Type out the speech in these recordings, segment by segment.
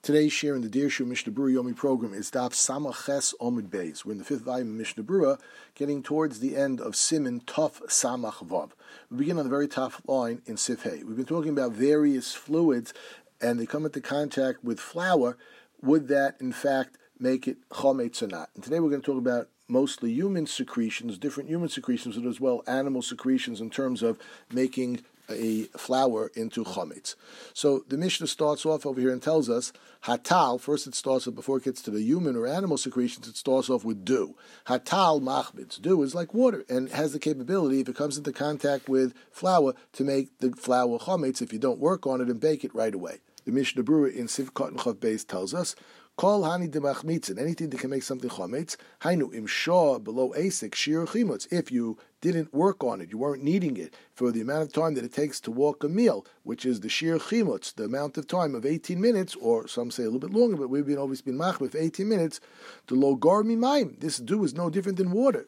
Today's share in the Dirshu Mishnah Berurah Yomi program is Daf Samach Ches Omid Beis. We're in the fifth volume of Mishnah Berurah, getting towards the end of Siman Tov Samach Vav. We begin on the very top line in Sif Hey. We've been talking about various fluids, and they come into contact with flour. Would that, in fact, make it chometz or not? And today we're going to talk about mostly human secretions, different human secretions, but as well animal secretions in terms of making a flour into chometz. So the Mishnah starts off over here and tells us hatal. First, it starts off before it gets to the human or animal secretions. It starts off with dew. Hatal machmitz. Dew is like water and has the capability, if it comes into contact with flour, to make the flour chometz if you don't work on it and bake it right away. The Mishnah Berurah in Siv Cotton Chav Beis tells us, Kol hani demachmitzin, anything that can make something chometz, hainu im shah below asik shir chimutz. If you didn't work on it, you weren't kneading it for the amount of time that it takes to walk a meal, which is the shir chimutz, the amount of time of 18 minutes, or some say a little bit longer, but we've always been machmir for 18 minutes, the lo gar mimayim. This dew is no different than water.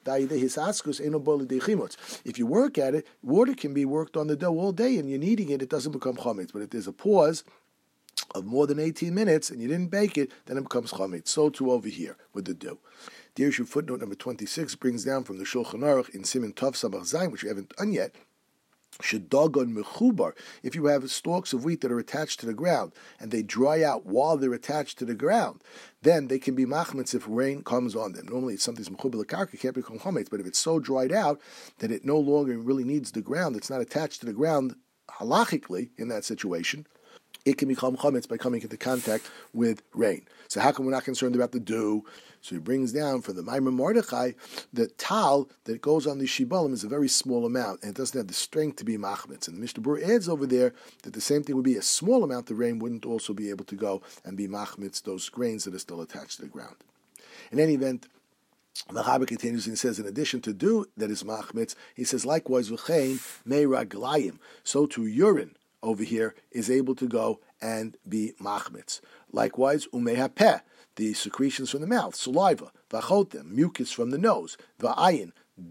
If you work at it, water can be worked on the dough all day, and you're kneading it, it doesn't become chometz. But if there's a pause of more than 18 minutes and you didn't bake it, then it becomes chometz. So too over here with the dough. The issue footnote number 26 brings down from the Shulchan Aruch in Siman Tov Samach Zayin, which we haven't done yet, shedagon mechubar. If you have stalks of wheat that are attached to the ground and they dry out while they're attached to the ground, then they can be machmetz if rain comes on them. Normally, it's something's mechubar l'karka, can't become chometz, but if it's so dried out that it no longer really needs the ground, it's not attached to the ground halachically in that situation, it can become chometz by coming into contact with rain. So how come we're not concerned about the dew? So he brings down for the Maimon Mordechai, the tal that goes on the shibalim is a very small amount, and it doesn't have the strength to be machmetz. And the Mishnah Berurah adds over there that the same thing would be a small amount of rain wouldn't also be able to go and be machmetz those grains that are still attached to the ground. In any event, the Chaber continues and says, in addition to dew that is machmetz, he says, likewise, v'chein mei raglayim, so to urine over here is able to go and be machmetz. Likewise, umehapeh, the secretions from the mouth, saliva, vachotem, mucus from the nose, va'ayin,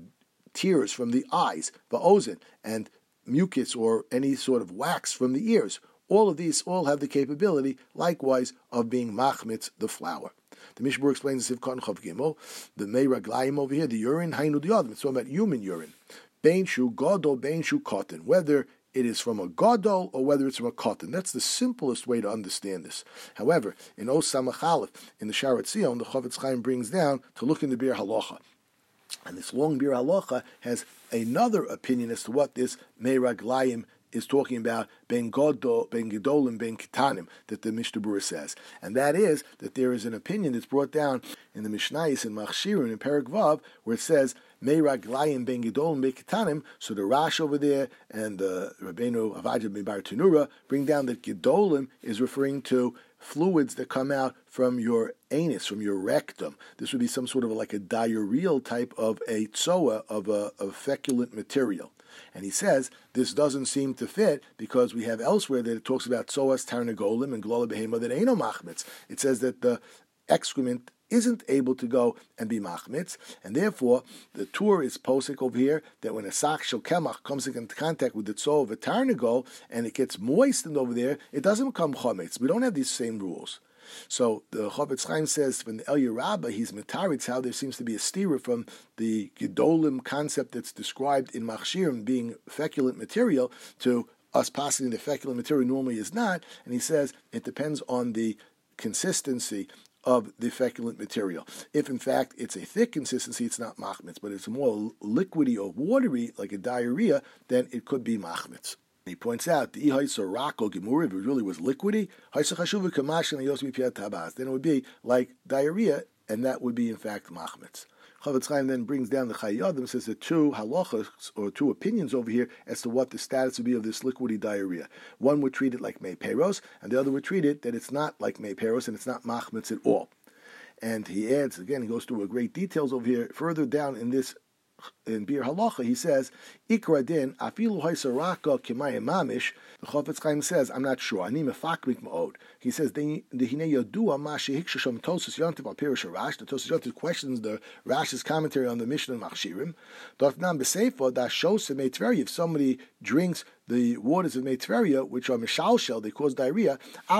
tears from the eyes, va'ozen, and mucus or any sort of wax from the ears. All of these all have the capability, likewise, of being machmetz the flour. The Mishnah Berurah explains the Sivkot Chav Gimel, the mei raglayim over here, the urine, hainu diyadim. It's talking about human urine. Bein shu gadol, bein shu cotton, whether it is from a gadol or whether it's from a cotton. That's the simplest way to understand this. However, in Os Samach Aleph, in the Sharat Zion, the Chofetz Chaim brings down to look in the Bir Halacha. And this long Bir Halacha has another opinion as to what this Mei Raglayim is talking about, ben gedolim, ben kitanim, that the Mishnah Berurah says. And that is that there is an opinion that's brought down in the Mishnayos in Machshirim in Perek Vav, where it says, Mei raglayim ben gedolim ben kitanim. So the Rash over there and the Rabbeinu Avadja Bar Tanura bring down that gedolim is referring to fluids that come out from your anus, from your rectum. This would be some sort of like a diarrheal type of a tzoa, of a feculent material. And he says this doesn't seem to fit because we have elsewhere that it talks about tzoas tarnagolim and glola behema that ain't no machmetz. It says that the excrement isn't able to go and be machmetz, and therefore the Tur is posik over here that when a sak shel kemach comes into contact with the tzoa of a tarnagol and it gets moistened over there, it doesn't become chometz. We don't have these same rules. So the Chofetz Chaim says from the El Yerabba, he's metaritz how there seems to be a stira from the gedolim concept that's described in Machshirim being feculent material to us passing the feculent material normally is not, and he says it depends on the consistency of the feculent material. If in fact it's a thick consistency, it's not machmetz, but it's more liquidy or watery, like a diarrhea, then it could be machmetz. He points out the ihaisa rako gemur, if it really was liquidy, then it would be like diarrhea, and that would be in fact machmetz. Chofetz Chaim then brings down the Chayei Adam, says the two halachas or two opinions over here as to what the status would be of this liquidy diarrhea. One would treat it like mei peros, and the other would treat it that it's not like mei peros and it's not machmetz at all. And he adds again, he goes through a great details over here further down in this. In Bir Halacha, he says, Ikra din, afilu haisaraka kimayim mamish. The Chofetz Chaim says, I'm not sure. Ani mefakmik ma'od. He says, the hine yodua ma shehikshasham Tosos Yontiv al Pirush Rash. The Tosos Yontiv questions the Rash's commentary on the Mishnah Machshirim. Dotnam b'seifa da shosim eitvery. If somebody drinks the waters of Meitveria, which are mishalshel, they cause diarrhea,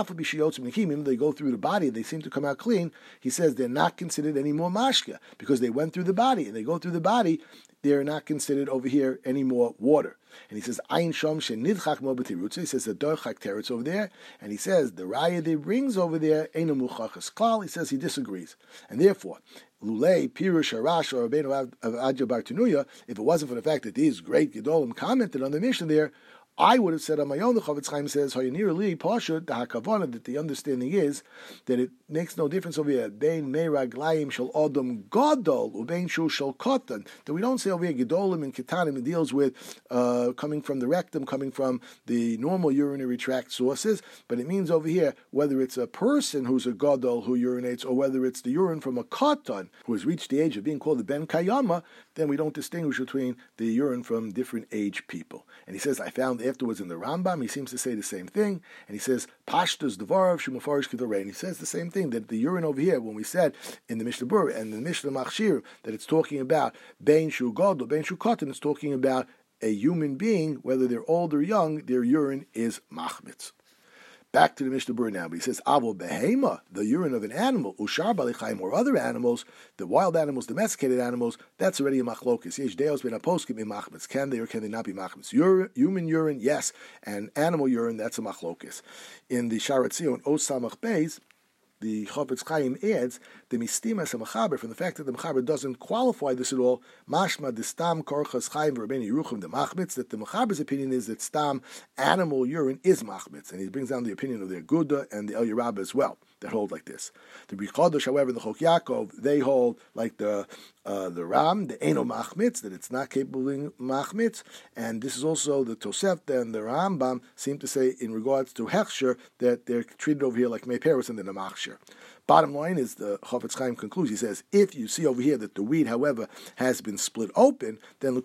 they go through the body, they seem to come out clean, he says they're not considered any more mashka, because they went through the body, and they go through the body, they're not considered over here any more water. And he says, Ayin Shom Shenidchak Mo B'Tirutza. He says the Dorchak Teretz over there, and he says the Raya they brings over there, Eino Muchachas Klal. He says he disagrees, and therefore, Lulei Pirush Harash or Rabbeinu Adya Bar Tanuya, if it wasn't for the fact that these great Gedolim commented on the Mishnah there, I would have said on my own, the Chofetz Chaim says, Hayanir Pashut, the Hakavana, that the understanding is that it makes no difference over here, Bein Meiraglayim Shal Odom Gadol, Ubein Shu Shal Kotan, that we don't say over here Gedolim and Ketanim, it deals with coming from the rectum, coming from the normal urinary tract sources, but it means over here, whether it's a person who's a Gadol who urinates, or whether it's the urine from a Kotan who has reached the age of being called the Ben Kayama, then we don't distinguish between the urine from different age people. And he says, I found afterwards in the Rambam, he seems to say the same thing, and he says, Pashtus Devarav Shumafarish Kedarein. He says the same thing, that the urine over here, when we said in the Mishnah Berurah and the Mishnah Machshir, that it's talking about Bein Shu Gadol, Bein Shu Kotan, it's talking about a human being, whether they're old or young, their urine is machmitz. Back to the Mishnah Berurah now, but he says, Avo behema, the urine of an animal, ushar balichaim, or other animals, the wild animals, domesticated animals, that's already a machlokis. Yesh deos ben aposkim in machmitz. Can they or can they not be machmitz? Human urine, yes, and animal urine, that's a machlokis. In the Sharat Zion, Os Samach Beis, the Chofetz Chaim adds the mistimas mechaber, from the fact that the mechaber doesn't qualify this at all. Mashma the stam korchas chaim v'Rabbeinu Yerucham the machmitz, that the mechaber's opinion is that stam animal urine is machmitz, and he brings down the opinion of the Aguda and the El Yerabah as well that hold like this. The B'Chodesh, however, the Chok Yaakov, they hold like the Ram, the Eino machmitz, that it's not capable of machmitz, and this is also the Tosefta and the Rambam seem to say in regards to hechsher that they're treated over here like meiperos and the namachsher. Bottom line is the Chofetz Chaim concludes. He says, if you see over here that the weed, however, has been split open, then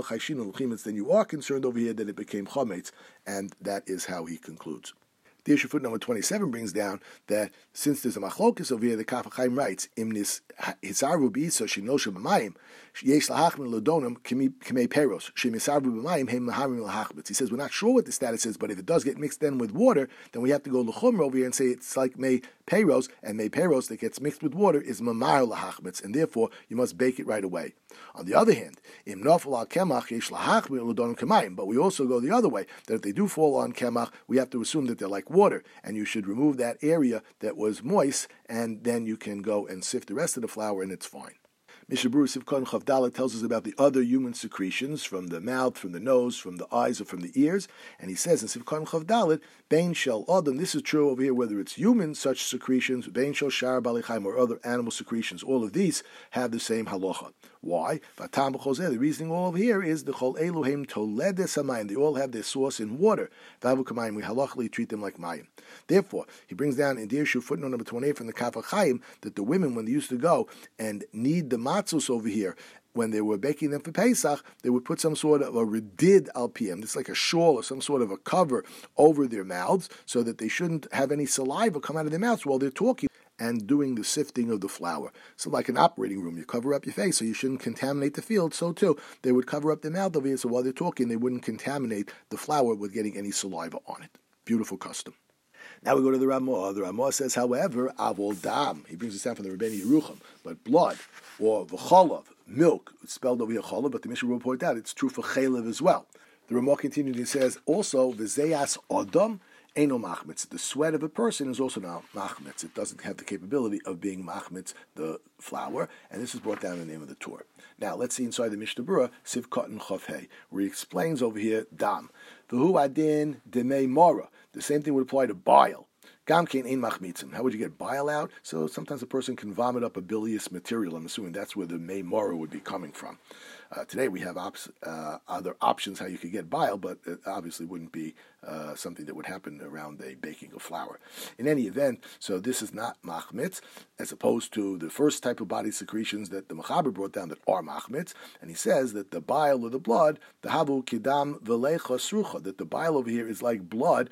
then you are concerned over here that it became chometz, and that is how he concludes. The issue footnote number 27 brings down that since there's a machlokus over here, the Kaf HaChaim writes, Imnis hisaru b'isa shenosha b'mayim, yesh lahachmin l'donim k'mei peros, shemisaru b'mayim hem laharim lahachmitz. He says, we're not sure what the status is, but if it does get mixed in with water, then we have to go l'chumra over here and say it's like mei peros, and mei peros that gets mixed with water is mamar lahachmitz, and therefore you must bake it right away. On the other hand, im nofel al kemach yesh lahachmin l'donim k'mayim, but we also go the other way, that if they do fall on kemach, we have to assume that they're like water, and you should remove that area that was moist, and then you can go and sift the rest of the flour, and it's fine. Mishnah Berurah Sivkon Chavdala tells us about the other human secretions from the mouth, from the nose, from the eyes, or from the ears, and he says in Sivkon Chavdalit, Bein Shel Adam, this is true over here whether it's human such secretions, Bein Shel Shar Balichaim, or other animal secretions, all of these have the same halacha. Why? The reasoning all over here is the Chol Eluhem Toledes HaMayim, they all have their source in water. Vavu Kamayim, we halachically treat them like mayim. Therefore, he brings down in Dir Shu footnote number 28 from the Kaf HaChaim that the women, when they used to go and knead the matzos over here, when they were baking them for Pesach, they would put some sort of a redid al piem, it's like a shawl or some sort of a cover over their mouths so that they shouldn't have any saliva come out of their mouths while they're talking and doing the sifting of the flour. So like an operating room, you cover up your face so you shouldn't contaminate the field. So too, they would cover up their mouth over here so while they're talking, they wouldn't contaminate the flour with getting any saliva on it. Beautiful custom. Now we go to the Ramah. The Ramah says, however, avol dam, he brings this down from the Rabbeinu Yerucham, but blood, or v'cholav, milk, it's spelled over here cholav, but the Mishnah will point out it's true for chaylev as well. The Ramah continues and says, also, v'zeyas odom, Eino machmitz. The sweat of a person is also not machmitz. It doesn't have the capability of being machmitz, the flour, and this is brought down in the name of the Torah. Now, let's see inside the Mishnah Berurah, Sivkot and Chofhei, where he explains over here, dam. V'hu adin demei mora. The same thing would apply to bile. Gamkein ein machmitzim. How would you get bile out? So sometimes a person can vomit up a bilious material. I'm assuming that's where the mei mora would be coming from. Today we have other options how you could get bile, but it obviously wouldn't be something that would happen around a baking of flour. In any event, so this is not machmitz, as opposed to the first type of body secretions that the Mechaber brought down that are machmitz, and he says that the bile or the blood, the havu kidam v'lecha srucha, that the bile over here is like blood,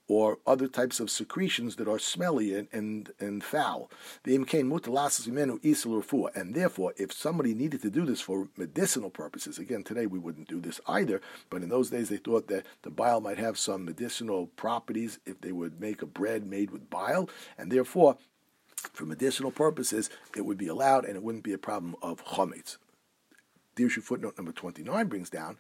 or other types of secretions that are smelly and foul. And therefore, if somebody needed to do this for medicinal purposes, again, today we wouldn't do this either, but in those days they thought that the bile might have some medicinal properties if they would make a bread made with bile, and therefore, for medicinal purposes, it would be allowed and it wouldn't be a problem of chametz. Dirshu footnote number 29 brings down,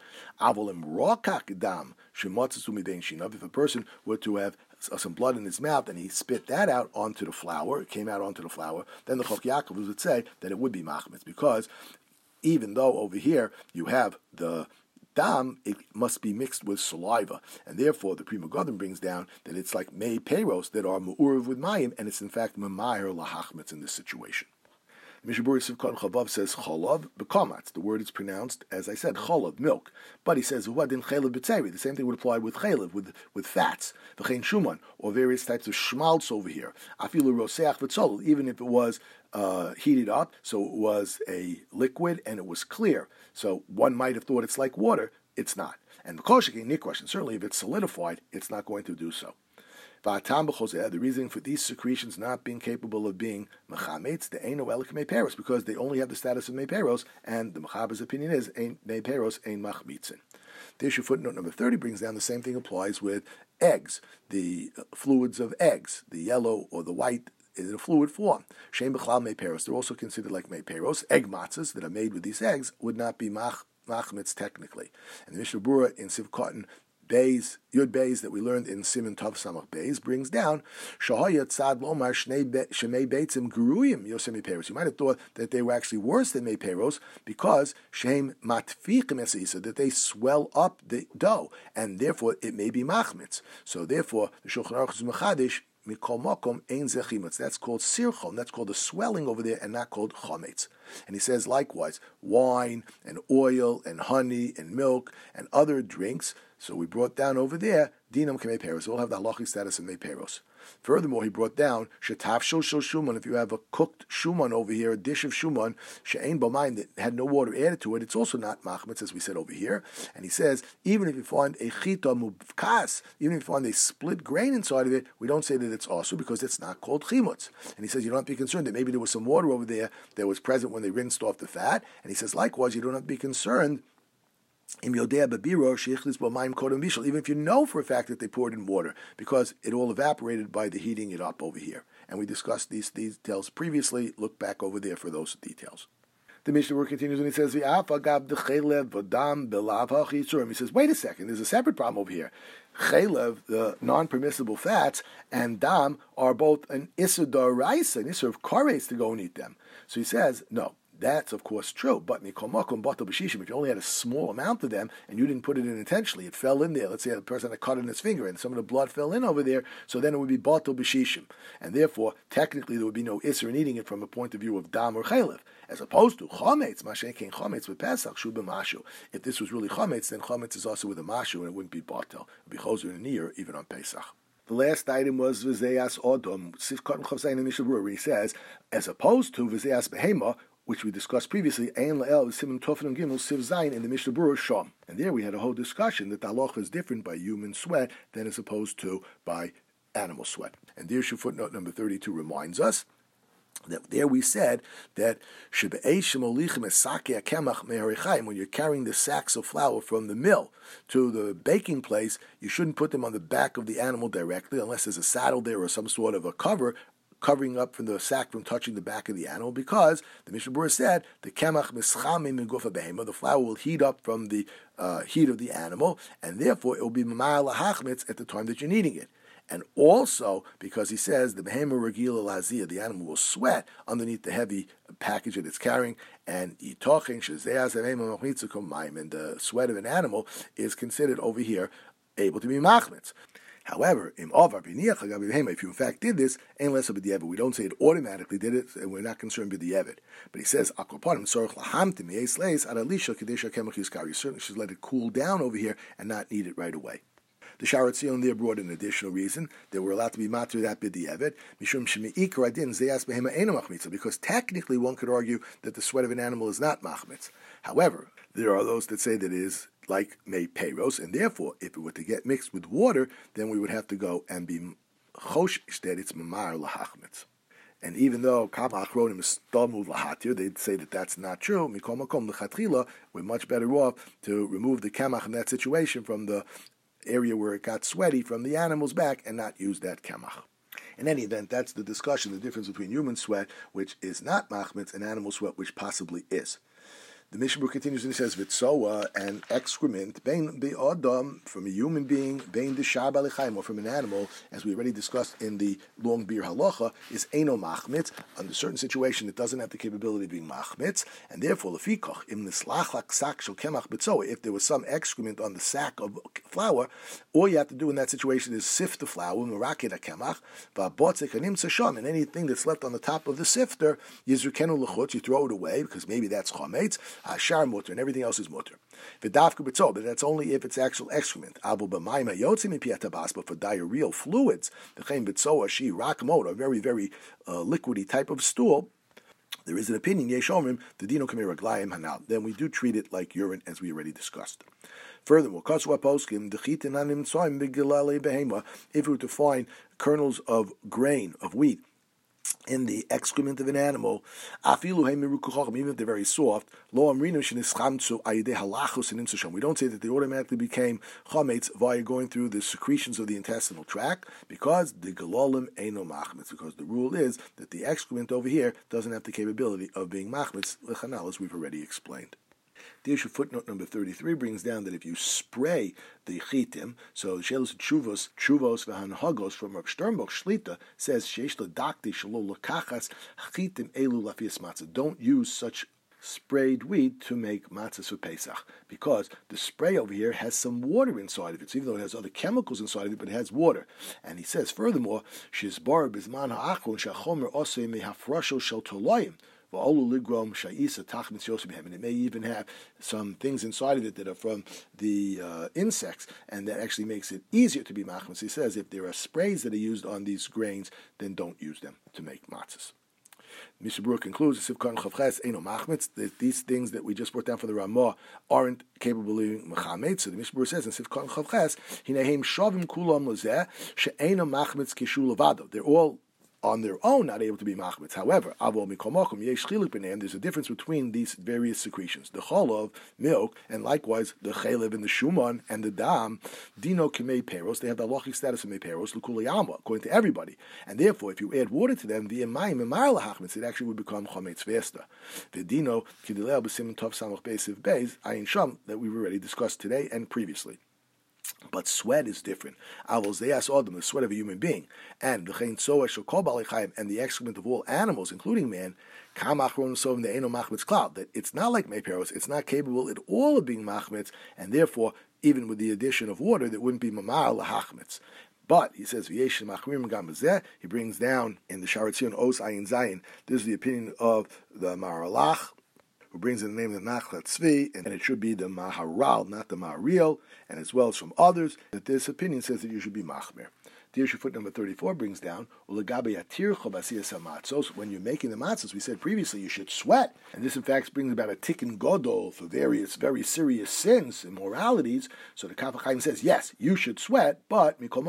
if a person were to have some blood in his mouth and he spit that out onto the flour, it came out onto the flour, then the Chok Yaakov would say that it would be machmetz, because even though over here you have the dam, it must be mixed with saliva, and therefore the Pri Megadim brings down that it's like mei peros that are mu'urev with mayim, and it's in fact memayer lahachmetz in this situation. Mishnah Berurah Sivkot Chavav says cholav b'kamatz. The word is pronounced, as I said, cholav, milk. But he says uvadin chaylev b'tzeri. The same thing would apply with chaylev, with fats, v'chein shuman, or various types of schmaltz over here. Afilu roseach v'tzol, even if it was heated up, so it was a liquid and it was clear. So one might have thought it's like water. It's not. And b'koshik nikwash, and certainly if it's solidified, it's not going to do so. The reason for these secretions not being capable of being mechametz, the eino elik meiperos, because they only have the status of meiperos, and the mechaber's opinion is meiperos ein machmitzin. The issue footnote number 30 brings down the same thing applies with eggs, the fluids of eggs, the yellow or the white in a fluid form. Shem b'chlal meiperos, they're also considered like meiperos. Egg matzahs that are made with these eggs would not be machmitz technically. And the Mishnah Berurah in Sivkot Beis, Yud Beis, that we learned in Siman Tov Samach Beis, brings down Shahaya Tzad Lomar Shemei Beitzim Guruyim Yosem Meiperos. You might have thought that they were actually worse than Meiperos because Shem Matfichim Esisa, that they swell up the dough, and therefore it may be machmitz. So therefore, the Shulchan Aruch is mechadish. That's called sirchom. That's called the swelling over there, and not called chometz. And he says likewise, wine and oil and honey and milk and other drinks. So we brought down over there dinam k'meiperos. They all have the halachic status of meiperos. Furthermore, he brought down shetafshul shel shuman. If you have a cooked shuman over here, a dish of shuman she'ein b'mayim that had no water added to it, it's also not machmetz, as we said over here. And he says even if you find a chita muvkas, even if you find a split grain inside of it, we don't say that it's also because it's not called chimutz. And he says you don't have to be concerned that maybe there was some water over there that was present when they rinsed off the fat. And he says likewise you don't have to be concerned even if you know for a fact that they poured in water, because it all evaporated by the heating it up over here. And we discussed these details previously. Look back over there for those details. The Mishnah Berurah continues and he says, he says, wait a second, there's a separate problem over here. Chaylev, the non-permissible fats, and dam are both an issur d'oraisa, an issur of kares to go and eat them. So he says, no. That's, of course, true. But if you only had a small amount of them and you didn't put it in intentionally, it fell in there. Let's say a person had cut in his finger and some of the blood fell in over there, so then it would be batel b'shishim. And therefore, technically, there would be no isser in eating it from a point of view of dam or chaylev. As opposed to chametz, mashenkein chametz with pesach, shu b'mashu. If this was really chametz, then chametz is also with a mashu and it wouldn't be batel. It would be choser in a year, even on Pesach. The last item was v'zeyas odom, Sivkot Chav in Mishnah Berurah, where he says, as opposed to v'zeyas behema, which we discussed previously, Ein La'el Siman Tov and Gimel Siv Zayin in the Mishnah Berurah Shom. And there we had a whole discussion that the halacha is different by human sweat than as opposed to by animal sweat. And there, footnote number 32 reminds us that there we said that when you're carrying the sacks of flour from the mill to the baking place, you shouldn't put them on the back of the animal directly unless there's a saddle there or some sort of a covering up from the sack from touching the back of the animal, because the Mishnah Berurah said the kemach mischamim min gufa behema, the flour will heat up from the heat of the animal, and therefore it will be mamar lahachmitz at the time that you're kneading it. And also because he says the behema regila lazia, the animal will sweat underneath the heavy package that it's carrying, and yitochen shezeas behema machmitzukum mayim, and the sweat of an animal is considered over here able to be machmitz. However, if you in fact did this, we don't say it automatically did it, and we're not concerned with the Yevid. But he says, you certainly should let it cool down over here and not knead it right away. The Sharat Zion there brought an additional reason that we're allowed to be matir that b'di'evet, because technically one could argue that the sweat of an animal is not machmitz. However, there are those that say that it is like mei peiros, and therefore, if it were to get mixed with water, then we would have to go and be chosh instead. It's mamar lahachmetz. And even though Kama Achronim is stamud lahatir, they'd say that that's not true. Mikol makom lechatchila, we're much better off to remove the kemach in that situation from the area where it got sweaty from the animal's back and not use that kemach. In any event, that's the discussion, the difference between human sweat, which is not machmetz, and animal sweat, which possibly is. The Mishnah continues and says, "Vitzoa, and excrement, bein the adam, from a human being, bein the shar balichaim, or from an animal, as we already discussed in the long beer halacha, is eno machmitz. Under certain situation, it doesn't have the capability of being machmitz, and therefore, lefikoch im nislachlak sak shel kemach betzoa. If there was some excrement on the sack of flour, all you have to do in that situation is sift the flour, merakid kemach, va'botzik anim sasham, and anything that's left on the top of the sifter, yizrukenu lechutz, you throw it away because maybe that's chametz." Shar mutter, and everything else is mutter. V'dafka b'tzol, but that's only if it's actual excrement. Abu b'mayim hayotzim mipiatabas, but for diarrheal fluids, the chen b'tzoa she rakmot, a very, very liquidy type of stool, there is an opinion, yeshomrim, the dino kamei raglayim hanal. Then we do treat it like urine, as we already discussed. Furthermore, if we were to find kernels of grain, of wheat, in the excrement of an animal, even if they're very soft, we don't say that they automatically became chametz via going through the secretions of the intestinal tract, because the galolim eino machmetz, because the rule is that the excrement over here doesn't have the capability of being machmetz lechanal, as we've already explained. The issue footnote number 33 brings down that if you spray the chitim, so Shelos Chuvos v'hanhagos from Rav Sternbuch Shlita says sheish ledakti shelo lokachas chitim elu lafias matzah. Don't use such sprayed wheat to make matzahs for Pesach, because the spray over here has some water inside of it. So even though it has other chemicals inside of it, but it has water. And he says furthermore, shizbar bizman ha'achron shachomer osei mehafrasho shel toloyim. And it may even have some things inside of it that are from the insects, and that actually makes it easier to be machmas. He says if there are sprays that are used on these grains, then don't use them to make matzahs. Mishnah Berurah concludes that these things that we just brought down from the Ramah aren't capable of being mechametz. So the Mishnah Berurah says in Sivkon Chavches, Hinehem shavim kulam lezeh she'ena machmetz kishu levado. They're all on their own not able to be machmetz. However, there's a difference between these various secretions. The cholov, milk, and likewise the chalev and the shuman and the dam, dino k'mei peros, they have the halachic status of mei peros, l'kuliyama, according to everybody. And therefore, if you add water to them, the emayim and mar lahachmetz, it actually would become chametz vesta. The dino k'dilel b'simin tov samach beisiv beis, ayin sham, that we've already discussed today and previously. But sweat is different. Avos they ask Adam, the sweat of a human being, and the excrement of all animals, including man, that it's not like meiperos, it's not capable at all of being machmetz, and therefore, even with the addition of water, there wouldn't be mamar lahachmetz. But he says, he brings down in the Sharat Zion Os Ayin Zayin, this is the opinion of the Maralach, who brings in the name of the Nachlat Tzvi, and it should be the Maharal, not the Maharil, and as well as from others, that this opinion says that you should be Machmer. The issue foot number 34 brings down, when you're making the matzahs, we said previously you should sweat, and this in fact brings about a tikkun godol for various very serious sins, immoralities. So the Kaf HaChaim says, yes, you should sweat, but make sure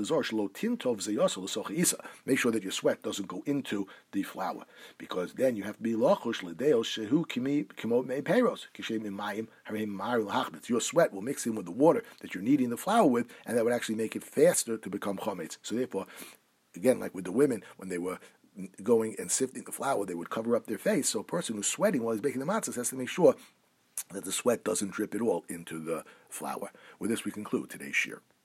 that your sweat doesn't go into the flour, because then you have to be lochush l'deos shehu kimot mei peros kishem imayim harim mar l'hachmetz. Your sweat will mix in with the water that you're kneading the flour with, and that would actually make it faster to become chametz. So therefore, again, like with the women, when they were going and sifting the flour, they would cover up their face. So a person who's sweating while he's making the matzahs has to make sure that the sweat doesn't drip at all into the flour. With this, we conclude today's shir.